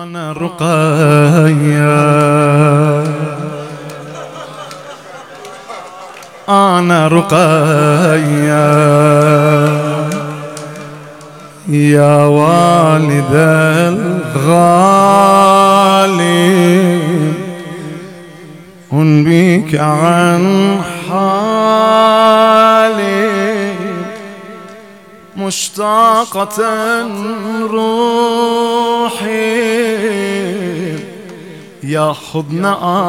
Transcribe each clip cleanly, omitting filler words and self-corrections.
أنا رقية، أنا رقية يا والد الغالي، أنبيك عن حالي، مشتاقة روحي يا حضن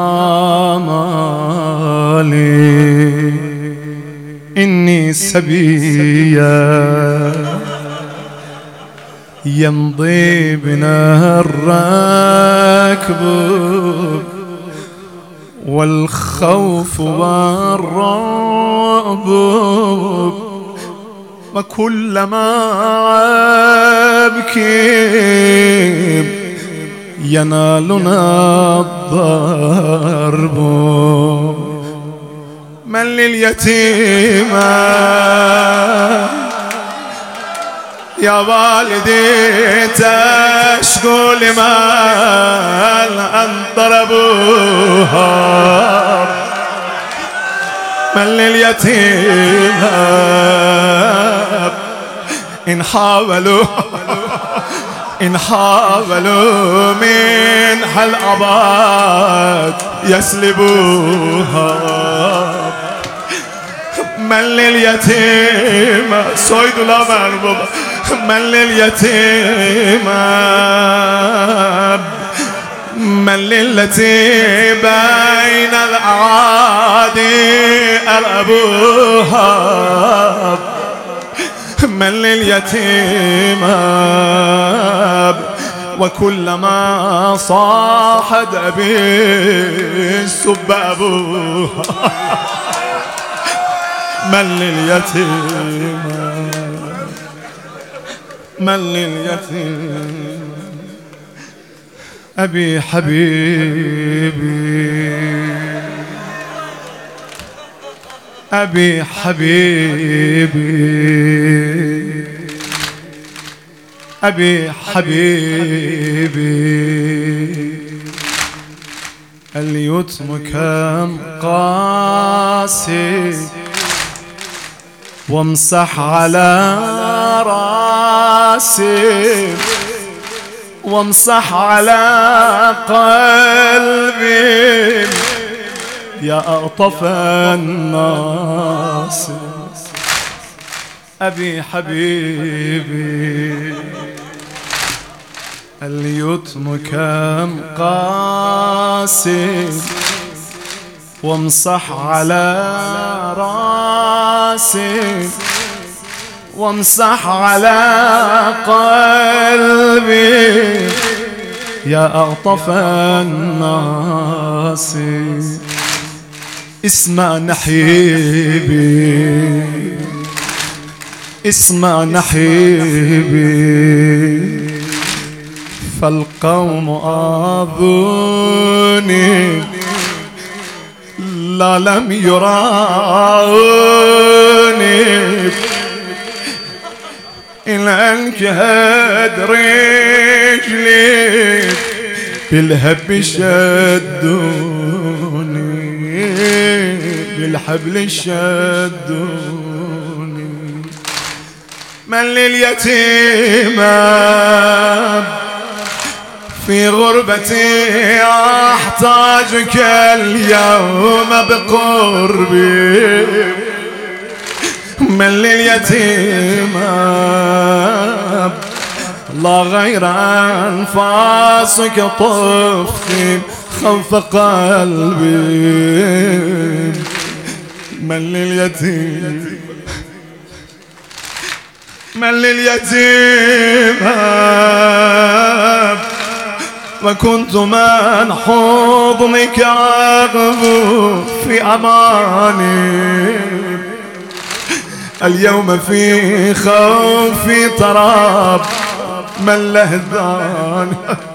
آمالي. إني سبية يمضي بنا الركب، والخوف والرعب، وكلما أبكي ينالنا الضرب. من لليتيمة يا والدي تشكو لمن أن ضربوها. من لليتيمة إن حاولوا منها الأباد يسلبوها. من لليتيمة سويد لا مربوب، من لليتيمة، من للتي بين الأعادي أرأبوها. من لليتيمة وكلما صاحت أبي سب أبوها. من لليتيمة، من لليتيمة أبي حبيبي، أبي حبيبي، أبي حبيبي. اليتم كم قاسي وامسح على راسي، وامسح على قلبي يا ألطف الناس. أبي حبيبي اليتم كم قاسي وامسح على راسي، وامسح على قلبي يا ألطف الناس. اسمع نحيبي، اسمع نحيبي، فالقوم آذوني لا لم يراوني، إن انكهد رجلي بالهب شدوني، بالحبل شدوني. من لليتيمة في غربتي أحتاجك اليوم بقربي. من لليتيمة لا غير أنفاسك طفتي خوف قلبي. من لليتيمة، من لليتيمة وكنت من حضنك أغبو في أماني. اليوم في خوفي تراب من لهدان.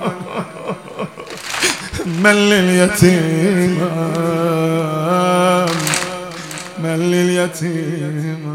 من لليتيمة، من لليتيمة